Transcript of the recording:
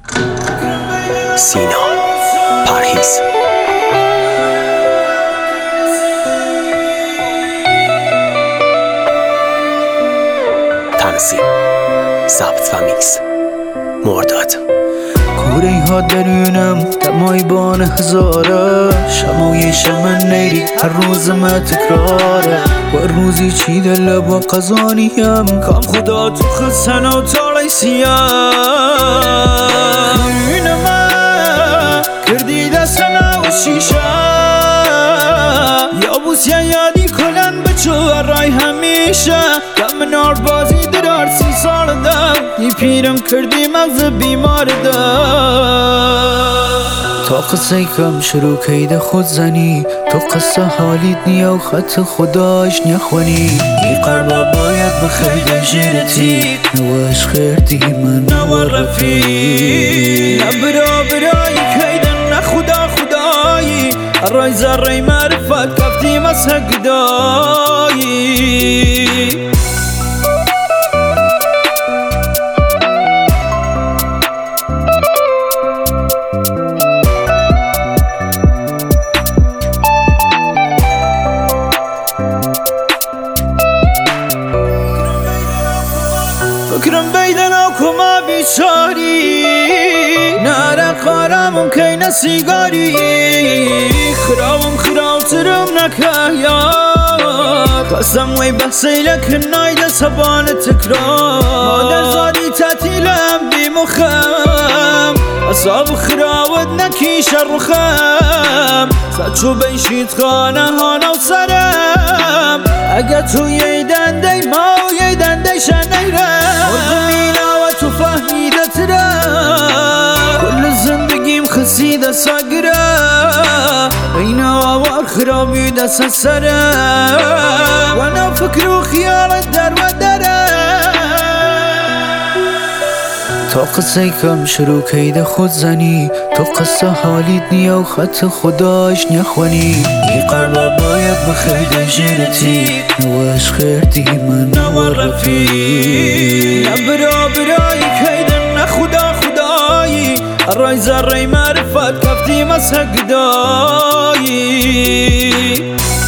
سینا پرهیز تنظیم ضبط و میکس مرداد. کوره ها درونم دمایبان هزاره، شمایش من نیری هر روز ما تکراره. و روزی چی دل با قزانیم کام خدا تو خسن و تالی سیاه. خیرین من کردی دستنا و شیشه یا بوسیا یادی کلن بچو رای همیشه. دم نار بازی درار 30 سال دم یه پیرم کردی مغز بیمار دم. تا قصه کم شروع کید خود زنی تو قصه حالیت نیا و خط خداش نخونی. ای قربا باید بخیر جیرتی نواش خیرتی من نوا رفی. نبرا برای کیدن نخدا خدایی رای زرای معرفت کفتی مسح گدایی. فکرم بیدن آکما بیچاری نره قارمم که نسیگاری. خرابم خرابترم نکهیاد قسم وی بحثی لکن نایده سبان تکرار. مادر زادی تعطیلم بی مخم اصاب خراود نکیش رخم. سچو بیشید خانه هانا و سرم اگه تو یه دنده ما و یه دنده شنیرم. زمینه و تو فهمیده ترم کل زندگیم خسیده ساگره. این آوار خرابی دست سرم و انا فکر و خیالت در و درم. تا قصه کم شروع کید خود زنی تو قصه حالیت نیا و خط خداش نخونی. ای قربا باید بخیر جیرتی نواش خیرتی من نوا رفی. نبرا برای کیدن نخدا خدایی رای زرای معرفت کفتی مسح گدایی.